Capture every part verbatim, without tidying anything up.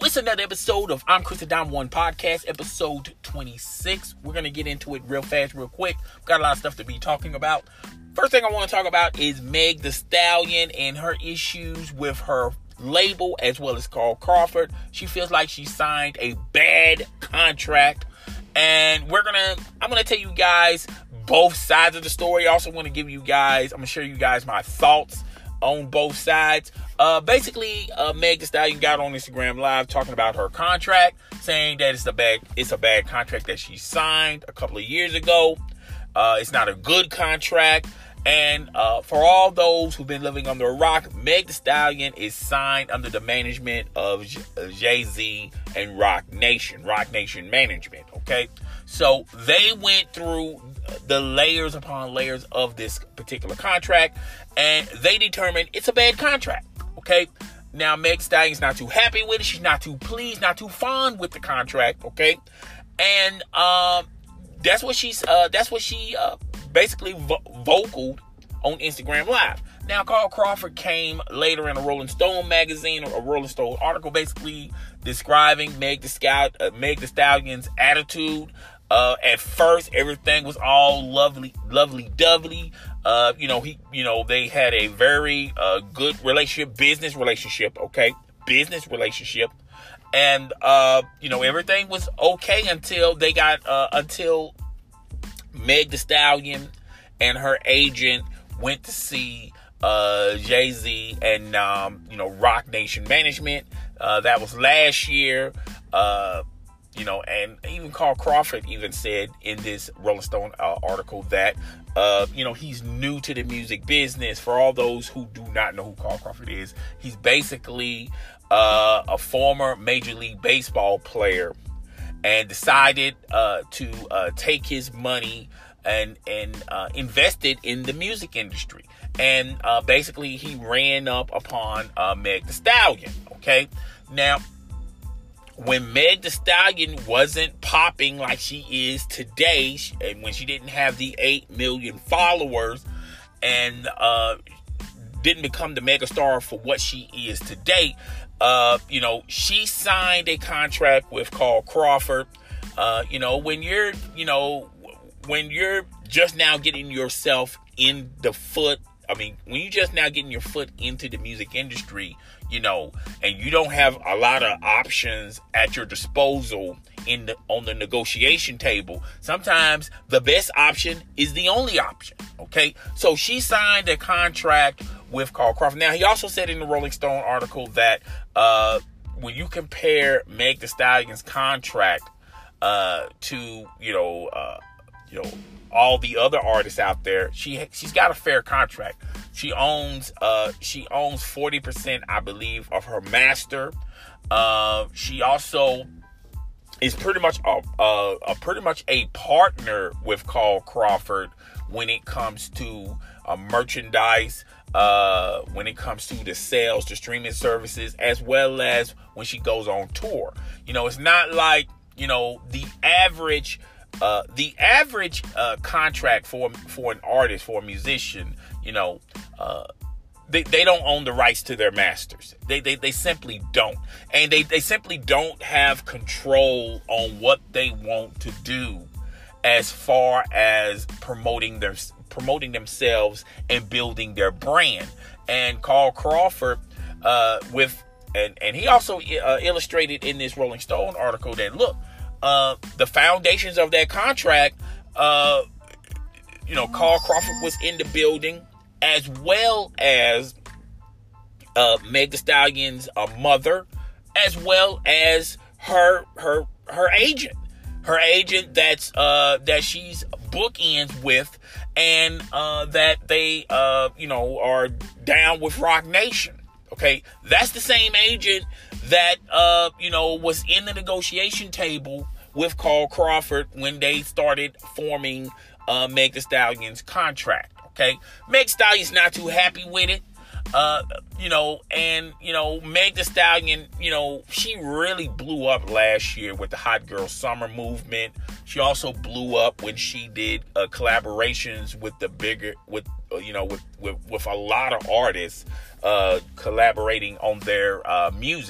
it's another episode of I'm Chris the Dom One Podcast, episode twenty-six. We're going to get into it real fast, real quick. Got a lot of stuff to be talking about. First thing I want to talk about is Meg Thee Stallion and her issues with her label as well as Carl Crawford. She feels like she signed a bad contract, and we're going to, I'm going to tell you guys both sides of the story. I also want to give you guys, I'm going to share you guys my thoughts on both sides. Uh, basically, uh, Meg Thee Stallion got on Instagram Live talking about her contract, saying that it's a bad, it's a bad contract that she signed a couple of years ago. Uh, it's not a good contract. And uh, for all those who've been living under a rock, Meg Thee Stallion is signed under the management of Jay-Z and Roc Nation, Roc Nation Management, okay? So they went through the layers upon layers of this particular contract, and they determined it's a bad contract, okay? Now, Meg Thee Stallion's not too happy with it. She's not too pleased, not too fond with the contract, okay? And um, that's what she's, uh, that's what she uh, basically vo- vocaled on Instagram Live. Now, Carl Crawford came later in a Rolling Stone magazine, or a Rolling Stone article, basically describing Meg Thee Stallion, uh, Meg Thee Stallion's attitude. Uh, at first, everything was all lovely, lovely, dovely. Uh, you know, he, you know, they had a very uh, good relationship, business relationship, okay, business relationship, and uh, you know, everything was okay until they got uh, until Meg Thee Stallion and her agent went to see uh, Jay-Z and um, you know, Roc Nation Management. Uh, that was last year. Uh, You know, and even Carl Crawford even said in this Rolling Stone uh, article that, uh, you know, he's new to the music business. For all those who do not know who Carl Crawford is, he's basically uh, a former Major League Baseball player, and decided uh, to uh, take his money and and uh, invest it in the music industry. And uh, basically, he ran up upon uh, Meg Thee Stallion. Okay, now, when Meg Thee Stallion wasn't popping like she is today, and when she didn't have the eight million followers, and uh, didn't become the megastar for what she is today, uh, you know, she signed a contract with Carl Crawford. Uh, you know, when you're, you know, when you're just now getting yourself in the foot, I mean, when you just now getting your foot into the music industry, you know, and you don't have a lot of options at your disposal in the, on the negotiation table, sometimes the best option is the only option, okay? So she signed a contract with Carl Crawford. Now, he also said in the Rolling Stone article that uh, when you compare Meg Thee Stallion's contract uh, to, you know, uh, you know, all the other artists out there, she she's got a fair contract. She owns uh she owns forty percent, I believe, of her master. Uh, she also is pretty much a, a, a pretty much a partner with Carl Crawford when it comes to uh, merchandise, uh, when it comes to the sales, the streaming services, as well as when she goes on tour. You know, it's not like, you know, the average. Uh, the average uh, contract for for an artist, for a musician, you know, uh, they, they don't own the rights to their masters. They they, they simply don't. And they, they simply don't have control on what they want to do as far as promoting their promoting themselves and building their brand. And Carl Crawford, uh, with and, and he also uh, illustrated in this Rolling Stone article that, look, Uh, the foundations of that contract, uh, you know, Carl Crawford was in the building, as well as uh, Meg Thee Stallion's uh, mother, as well as her her her agent, her agent that's uh, that she's bookends with, and uh, that they uh, you know, are down with Roc Nation. Okay, that's the same agent that, uh, you know, was in the negotiation table with Carl Crawford when they started forming uh, Meg Thee Stallion's contract. Okay, Meg Thee Stallion's not too happy with it. Uh, you know, and, you know, Meg Thee Stallion, you know, she really blew up last year with the Hot Girl Summer movement. She also blew up when she did uh, collaborations with the bigger, with, uh, you know, with, with, with a lot of artists uh, collaborating on their uh, music.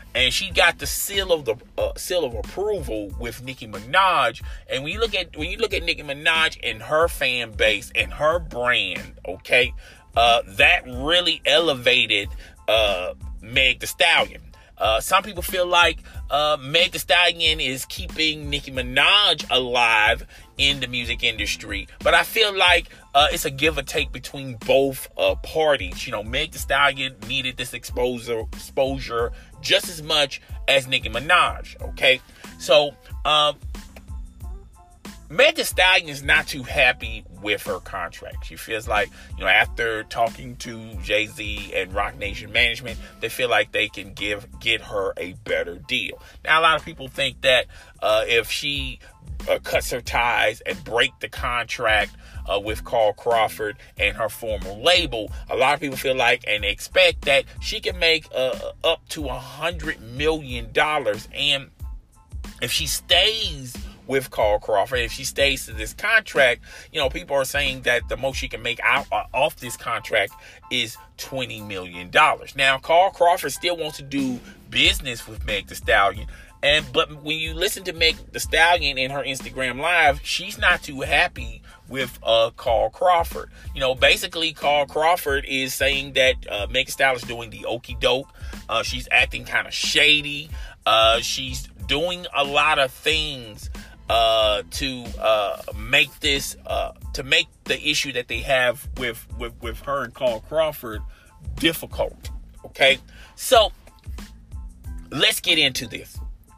and she got the seal of the uh, seal of approval with Nicki Minaj. And when you look at when you look at Nicki Minaj and her fan base and her brand, okay, uh, that really elevated uh, Meg Thee Stallion. Uh, some people feel like uh, Meg Thee Stallion is keeping Nicki Minaj alive in the music industry. But I feel like uh, it's a give or take between both uh, parties. You know, Meg Thee Stallion needed this exposure, exposure just as much as Nicki Minaj, okay? So, um, Meg Thee Stallion is not too happy with her contract. She feels like, you know, after talking to Jay-Z and Roc Nation management, they feel like they can give get her a better deal. Now, a lot of people think that uh, if she uh, cuts her ties and break the contract uh, with Carl Crawford and her former label, a lot of people feel like and expect that she can make uh, up to a hundred million dollars. And if she stays with Carl Crawford, if she stays to this contract, you know, people are saying that the most she can make out uh, off this contract is twenty million dollars. Now, Carl Crawford still wants to do business with Meg Thee Stallion. And but when you listen to Meg Thee Stallion in her Instagram Live, she's not too happy with uh, Carl Crawford. You know, basically, Carl Crawford is saying that uh, Meg Thee Stallion is doing the okey doke. Uh, she's acting kind of shady. Uh, she's doing a lot of things Uh, to uh, make this, uh, to make the issue that they have with, with, with her and Carl Crawford difficult. Okay, so let's get into this.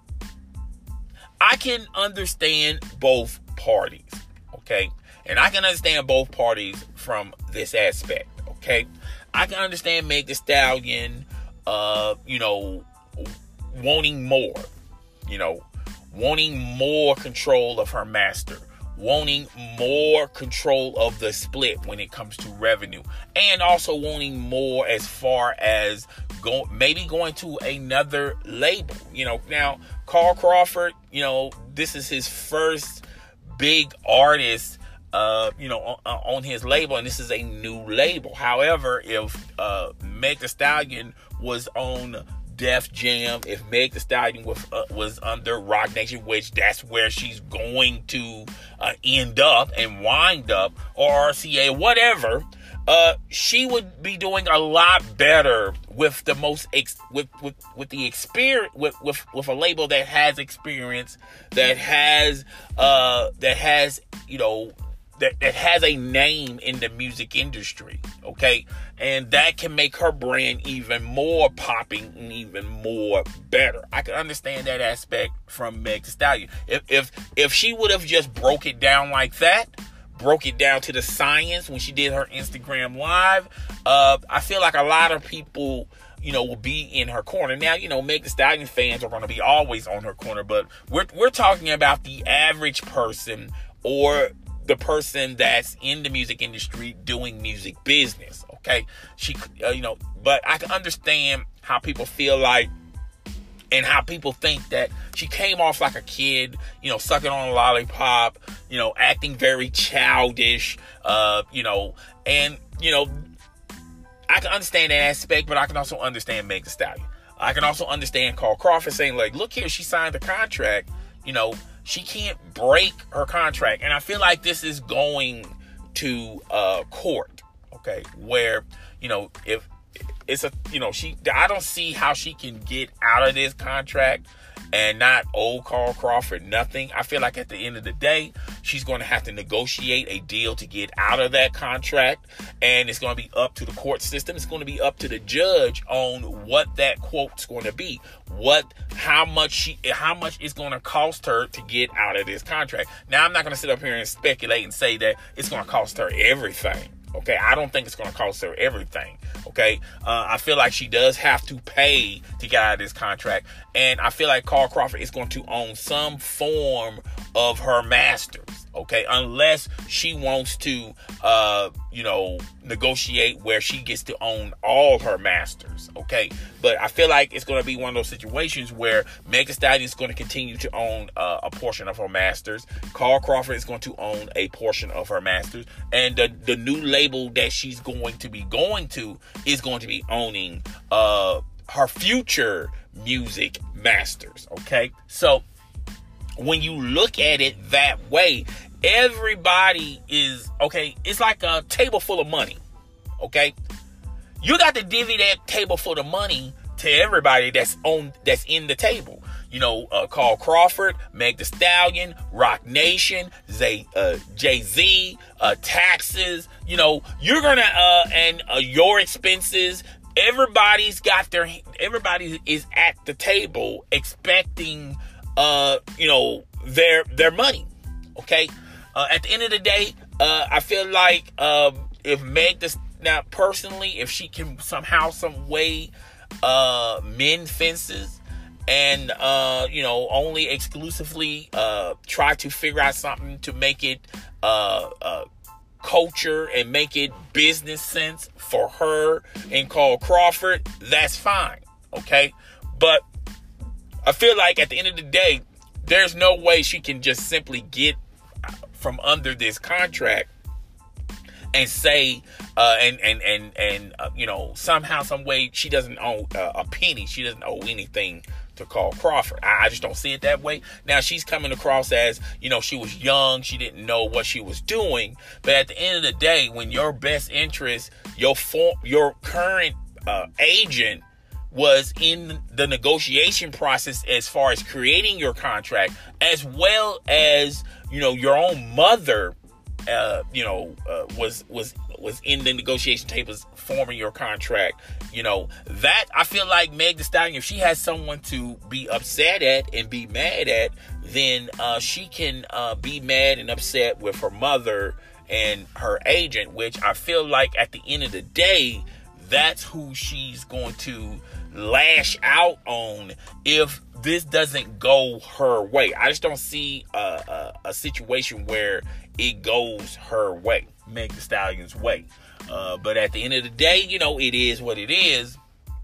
I can understand both parties. Okay, and I can understand both parties from this aspect. Okay, I can understand Meg Thee Stallion, uh, you know, wanting more. You know. Wanting more control of her master, wanting more control of the split when it comes to revenue, and also wanting more as far as go, maybe going to another label. You know, now Carl Crawford, you know, this is his first big artist, uh, you know, on, on his label, and this is a new label. However, if uh, Meg Thee Stallion was on Def Jam, if Meg Thee Stallion was, uh, was under Roc Nation, which that's where she's going to uh, end up and wind up, or R C A, whatever, uh, she would be doing a lot better with the most ex- with, with with the experience with, with with a label that has experience, that has uh that has you know. That, that has a name in the music industry, okay? And that can make her brand even more popping and even more better. I can understand that aspect from Meg Thee Stallion. If, if, if she would have just broke it down like that, broke it down to the science when she did her Instagram Live, uh, I feel like a lot of people, you know, will be in her corner. Now, you know, Meg Thee Stallion fans are going to be always on her corner, but we're we're talking about the average person, or the person that's in the music industry doing music business, okay? She, uh, you know, but I can understand how people feel like, and how people think that she came off like a kid, you know, sucking on a lollipop, you know, acting very childish, uh, you know, and, you know, I can understand that aspect, but I can also understand Meg Thee Stallion. I can also understand Carl Crawford saying, like, look here, she signed the contract, you know, she can't break her contract. And I feel like this is going to uh, court, okay, where, you know, if it's a, you know, she, I don't see how she can get out of this contract and not owe Carl Crawford nothing. I feel like at the end of the day, she's going to have to negotiate a deal to get out of that contract. And it's going to be up to the court system. It's going to be up to the judge on what that quote's going to be. What, how much she, how much it's going to cost her to get out of this contract. Now, I'm not going to sit up here and speculate and say that it's going to cost her everything. Okay, I don't think it's going to cost her everything. Okay, uh, I feel like she does have to pay to get out of this contract. And I feel like Carl Crawford is going to own some form of her masters. Okay, unless she wants to, uh, you know, negotiate where she gets to own all her masters. Okay, but I feel like it's going to be one of those situations where Meg Thee Stallion is going to continue to own uh, a portion of her masters. Carl Crawford is going to own a portion of her masters, and the the new label that she's going to be going to is going to be owning uh her future music masters. Okay, so when you look at it that way, everybody is okay. It's like a table full of money. Okay, you got to divvy that table full of money to everybody that's on that's in the table. You know, uh, Carl Crawford, Meg Thee Stallion, Roc Nation, Zay, uh, Jay-Z, uh, taxes. You know, you're gonna uh, and uh, your expenses. Everybody's got their. Everybody is at the table expecting, uh, you know, their their money. Okay. Uh, at the end of the day, uh, I feel like uh, if Meg Thee now personally, if she can somehow, some way, uh, mend fences. And, uh, you know, only exclusively uh, try to figure out something to make it uh, uh, culture and make it business sense for her and Carl Crawford, that's fine, okay? But I feel like at the end of the day, there's no way she can just simply get from under this contract and say, uh, and, and, and, and uh, you know, somehow, some way, she doesn't owe uh, a penny. She doesn't owe anything to Carl Crawford. I, I just don't see it that way. Now, she's coming across as, you know, she was young. She didn't know what she was doing. But at the end of the day, when your best interest, your form, your current uh, agent was in the negotiation process as far as creating your contract, as well as, you know, your own mother, uh, you know, uh, was, was, was in the negotiation tables forming your contract, you know, that I feel like Meg Thee Stallion, if she has someone to be upset at and be mad at, then uh, she can uh, be mad and upset with her mother and her agent, which I feel like at the end of the day, that's who she's going to lash out on if this doesn't go her way. I just don't see a, a, a situation where it goes her way, Meg Thee Stallion's way. Uh, but at the end of the day, you know, it is what it is.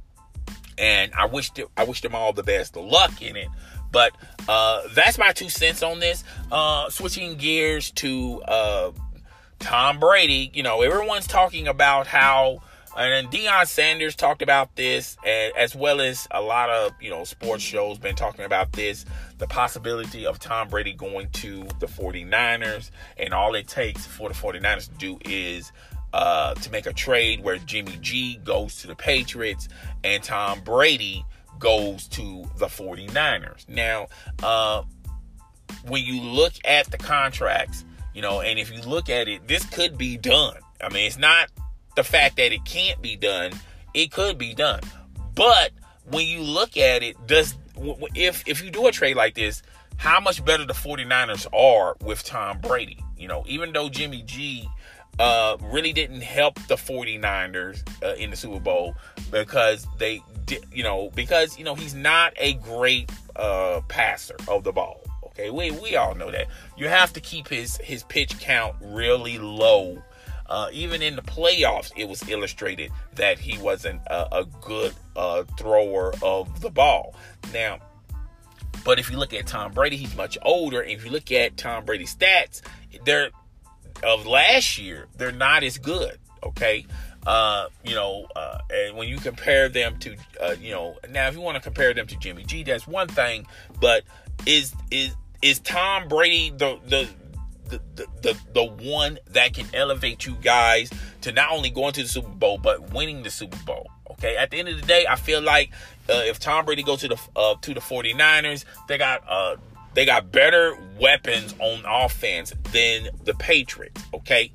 And I wish to, I wish them all the best of luck in it. But uh, that's my two cents on this. Uh, switching gears to uh, Tom Brady. You know, everyone's talking about how, and Deion Sanders talked about this, as well as a lot of, you know, sports shows been talking about this, the possibility of Tom Brady going to the 49ers. And all it takes for the 49ers to do is uh, to make a trade where Jimmy G goes to the Patriots and Tom Brady goes to the 49ers. Now, uh, when you look at the contracts, you know, and if you look at it, this could be done. I mean, it's not the fact that it can't be done. It could be done. But when you look at it, does if if you do a trade like this, how much better the 49ers are with Tom Brady? You know, even though Jimmy G uh, really didn't help the 49ers uh, in the Super Bowl because they did, you know, because, you know, he's not a great uh, passer of the ball. Okay, we we all know that. You have to keep his his pitch count really low. Uh, even in the playoffs, it was illustrated that he wasn't a, a good uh, thrower of the ball. Now, but if you look at Tom Brady, he's much older. And if you look at Tom Brady's stats, they're of last year, they're not as good. Okay, uh, you know, uh, and when you compare them to, uh, you know, now if you want to compare them to Jimmy G, that's one thing. But is is is Tom Brady the the The, the, the, the one that can elevate you guys to not only going to the Super Bowl, but winning the Super Bowl? Okay, at the end of the day, I feel like uh, if Tom Brady goes to the uh, to the 49ers, they got uh, they got better weapons on offense than the Patriots. Okay,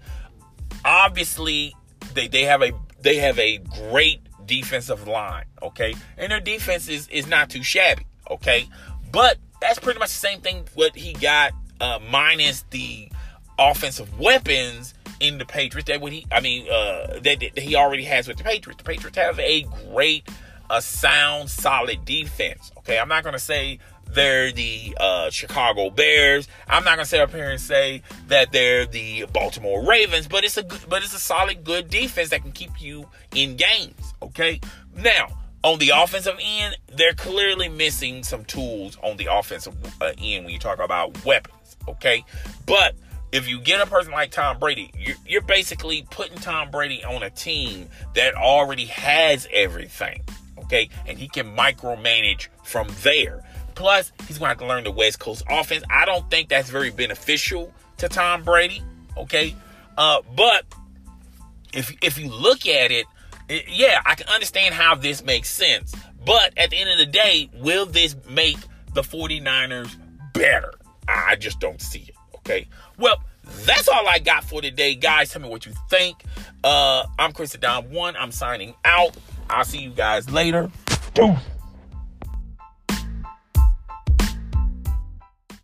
obviously they, they have a they have a great defensive line. Okay, and their defense is, is not too shabby. Okay, but that's pretty much the same thing what he got. Uh, minus the offensive weapons in the Patriots that what he, I mean, uh, that, that he already has with the Patriots. The Patriots have a great, uh, sound, solid defense. Okay, I'm not gonna say they're the uh, Chicago Bears. I'm not gonna sit up here and say that they're the Baltimore Ravens. But it's a good, but it's a solid, good defense that can keep you in games. Okay, now. On the offensive end, they're clearly missing some tools on the offensive uh, end when you talk about weapons, okay? But if you get a person like Tom Brady, you're, you're basically putting Tom Brady on a team that already has everything, okay? And he can micromanage from there. Plus, he's going to have to learn the West Coast offense. I don't think that's very beneficial to Tom Brady, okay? Uh, but if if you look at it, it, yeah, I can understand how this makes sense. But at the end of the day, will this make the 49ers better? I just don't see it, okay? Well, that's all I got for today, guys. Tell me what you think. Uh, I'm Chris the Don One. I'm signing out. I'll see you guys later. Deuce.